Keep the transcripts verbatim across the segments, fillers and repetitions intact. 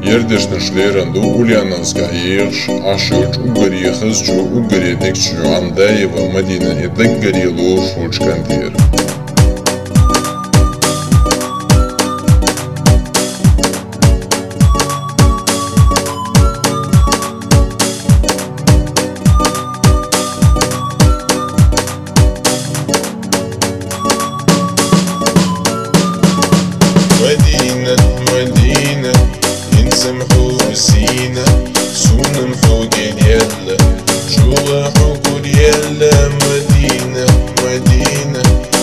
Yerdeştin şleyranda Ulyanovska yiğiş, aşıç Ugari xızcı Ugari dekçü Andayeva Madina edek garilu şuçkan diyer. مدينة مدينة ينسمحوا بسينا سونمحوا ديال يلا جوحوا كل يلا مدينة مدينة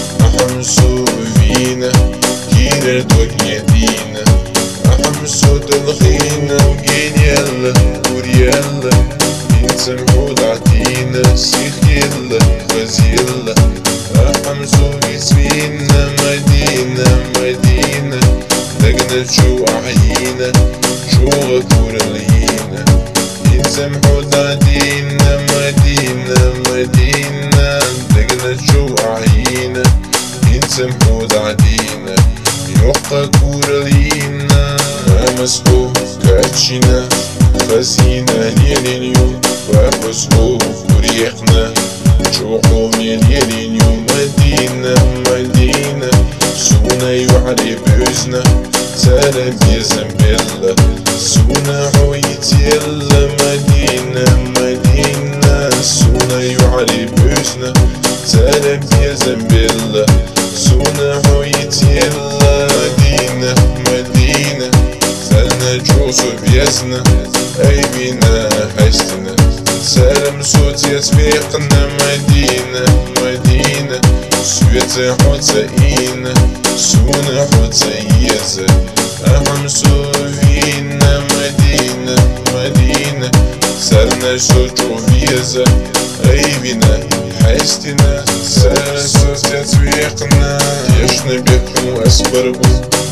أحمسوا فينا كيرت وكيدينا أحمسوا تلخينا وجين يلا كل يلا ينسمحوا دعتينا سيخ يلا غزيلا أحمسوا بسفينا مدينة مدينة لقنا شو أعينا شو غفور لينا ينسمحوا دعتينا مدينة مدينة لقنا شو أعينا ينسمحوا دعتينا يوقع كور لينا مسحو كاتشينا خزينا ليلينيو وفسحو وريحنا شوقو مليلينيو مدينة مدينة سونا يعري بوزنا سالم يزنبلا سونا حويت يلا مدينة مدينة سونا يعري بوزنا سالم يزنبلا سونا حويت يلا مدينة مدينة سالنا جوسو بيزنا أي بينا حشتنا سالم صوت يسبيقنا مدينة مدينة سويت حوتسينا سونا حوتسيزة أحمسو فينا مدينة مدينة سالنا شوجو بيزة أي بينا حشتنا سالم صوت يسبيقنا يشنا بيكو أسبربو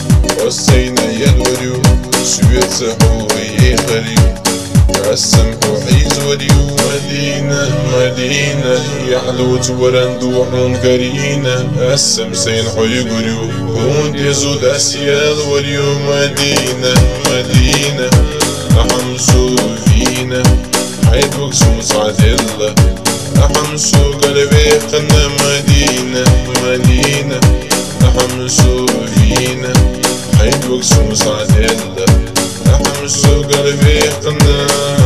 وصينا يدوريو سويت حو يخريو السمحو عيز وليو مدينة مدينة يحلو تورندو حنكرينا السمسين حيقريو هون يزود أسيال وليو مدينة مدينة أحمسو فينا حيدوك سمس عدلة أحمسو قلبي قنا مدينة مدينة أحمسو فينا حيدوك سمس عدلة أحمسو قلبي قنا